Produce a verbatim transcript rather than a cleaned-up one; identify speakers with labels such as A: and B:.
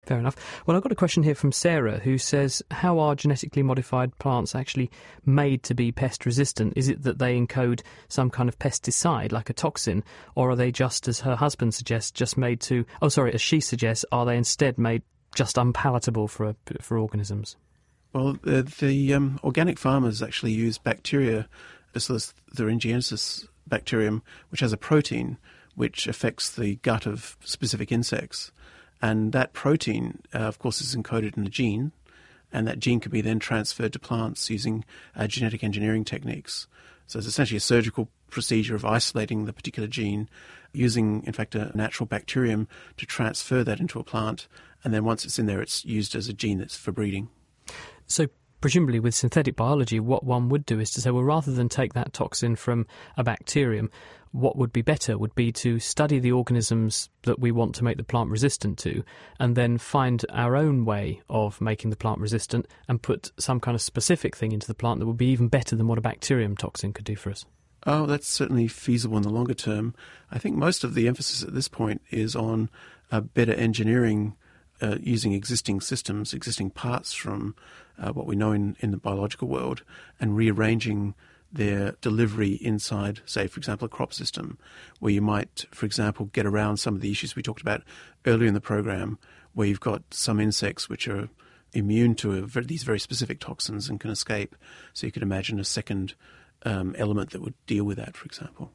A: Fair enough. Well, I've got a question here from Sarah, who says, how are genetically modified plants actually made to be pest resistant? Is it that they encode some kind of pesticide, like a toxin, or are they just, as her husband suggests, just made to, oh sorry, as she suggests, are they instead made just unpalatable for for organisms?
B: Well, the, the um, organic farmers actually use bacteria, Bacillus thuringiensis bacterium, which has a protein which affects the gut of specific insects. And that protein, uh, of course, is encoded in a gene, and that gene can be then transferred to plants using uh, genetic engineering techniques. So it's essentially a surgical procedure of isolating the particular gene, using, in fact, a natural bacterium to transfer that into a plant, and then once it's in there, it's used as a gene that's for breeding.
A: So presumably with synthetic biology, what one would do is to say, well, rather than take that toxin from a bacterium, what would be better would be to study the organisms that we want to make the plant resistant to, and then find our own way of making the plant resistant and put some kind of specific thing into the plant that would be even better than what a bacterium toxin could do for us.
B: Oh, that's certainly feasible in the longer term. I think most of the emphasis at this point is on uh, better engineering uh, using existing systems, existing parts from uh, what we know in, in the biological world, and rearranging their delivery inside, say, for example, a crop system, where you might, for example, get around some of the issues we talked about earlier in the program, where you've got some insects which are immune to a, these very specific toxins and can escape. So you could imagine a second um, element that would deal with that, for example.